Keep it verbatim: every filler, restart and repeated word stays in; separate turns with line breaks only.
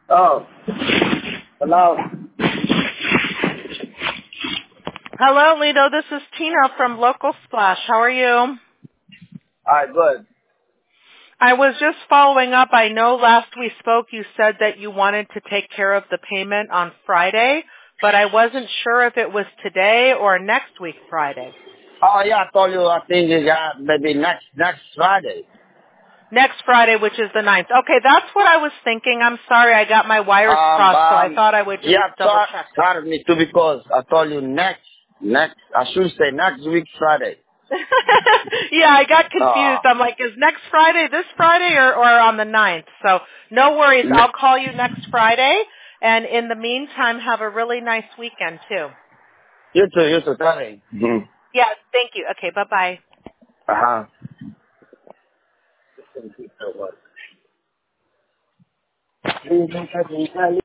Oh, hello.
Hello, Lito. This is Tina from Local Splash. How are you?
All right, good.
I was just following up. I know last we spoke you said that you wanted to take care of the payment on Friday, but I wasn't sure if it was today or next week Friday.
Oh, yeah, I told you I think you got maybe next next Friday.
Next Friday, which is the ninth. Okay, that's what I was thinking. I'm sorry, I got my wires
Um,
crossed, so I
um,
thought I would just
yeah,
double
sorry,
check.
sorry me too because I told you next, next, I should say next week Friday.
Yeah, I got
Uh,
confused. I'm like, is next Friday this Friday or, or on the ninth? So no worries. I'll
ne-
call you next Friday. And in the meantime, have a really nice weekend, too.
you too, you too, Tony. Mm-hmm.
Yeah, thank you. Okay, bye-bye.
Uh-huh.